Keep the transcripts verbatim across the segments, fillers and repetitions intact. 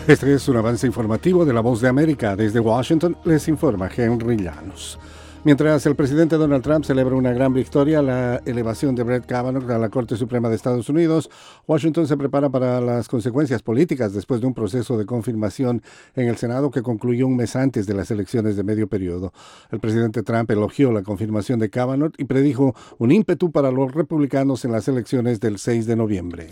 Este es un avance informativo de La Voz de América. Desde Washington les informa Henry Llanos. Mientras el presidente Donald Trump celebra una gran victoria, la elevación de Brett Kavanaugh a la Corte Suprema de Estados Unidos, Washington se prepara para las consecuencias políticas después de un proceso de confirmación en el Senado que concluyó un mes antes de las elecciones de medio periodo. El presidente Trump elogió la confirmación de Kavanaugh y predijo un ímpetu para los republicanos en las elecciones del seis de noviembre.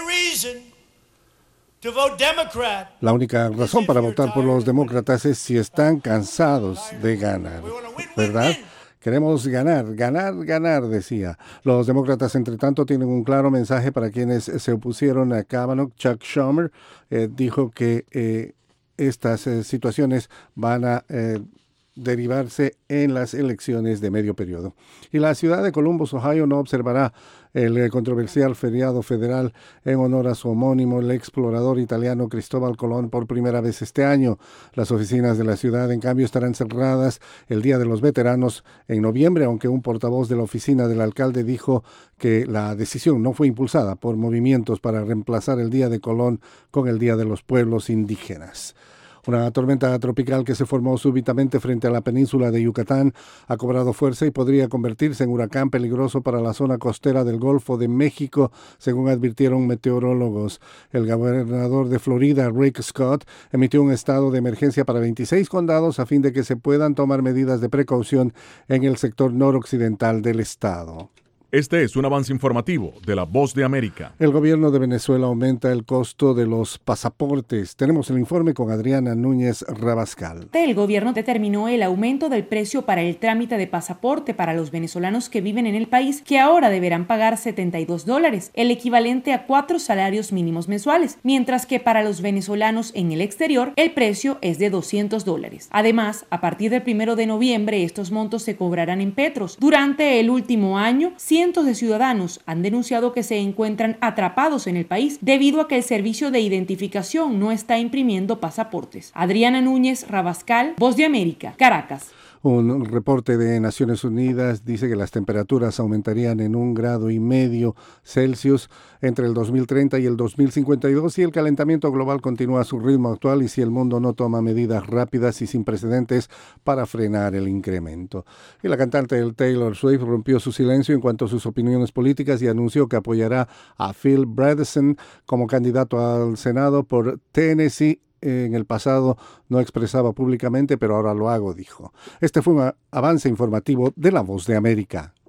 La única razón para votar por los demócratas es si están cansados de ganar, ¿verdad? Queremos ganar, ganar, ganar, decía. Los demócratas, entre tanto, tienen un claro mensaje para quienes se opusieron a Kavanaugh. Chuck Schumer eh, dijo que eh, estas eh, situaciones van a eh, derivarse en las elecciones de medio periodo. Y la ciudad de Columbus, Ohio, no observará el controversial feriado federal en honor a su homónimo, el explorador italiano Cristóbal Colón, por primera vez este año. Las oficinas de la ciudad, en cambio, estarán cerradas el Día de los Veteranos en noviembre, aunque un portavoz de la oficina del alcalde dijo que la decisión no fue impulsada por movimientos para reemplazar el Día de Colón con el Día de los Pueblos Indígenas. Una tormenta tropical que se formó súbitamente frente a la península de Yucatán ha cobrado fuerza y podría convertirse en huracán peligroso para la zona costera del Golfo de México, según advirtieron meteorólogos. El gobernador de Florida, Rick Scott, emitió un estado de emergencia para veintiséis condados a fin de que se puedan tomar medidas de precaución en el sector noroccidental del estado. Este es un avance informativo de La Voz de América. El gobierno de Venezuela aumenta el costo de los pasaportes. Tenemos el informe con Adriana Núñez Rabascal. El gobierno determinó el aumento del precio para el trámite de pasaporte para los venezolanos que viven en el país, que ahora deberán pagar setenta y dos dólares, el equivalente a cuatro salarios mínimos mensuales, mientras que para los venezolanos en el exterior el precio es de doscientos dólares. Además, a partir del primero de noviembre estos montos se cobrarán en petros. Durante el último año, cientos de ciudadanos han denunciado que se encuentran atrapados en el país debido a que el servicio de identificación no está imprimiendo pasaportes. Adriana Núñez Rabascal, Voz de América, Caracas. Un reporte de Naciones Unidas dice que las temperaturas aumentarían en un grado y medio Celsius entre el dos mil treinta y el dos mil cincuenta y dos si el calentamiento global continúa a su ritmo actual y si el mundo no toma medidas rápidas y sin precedentes para frenar el incremento. Y la cantante Taylor Swift rompió su silencio en cuanto a sus opiniones políticas y anunció que apoyará a Phil Bredesen como candidato al Senado por Tennessee. En el pasado no expresaba públicamente, pero ahora lo hago, dijo. Este fue un avance informativo de La Voz de América.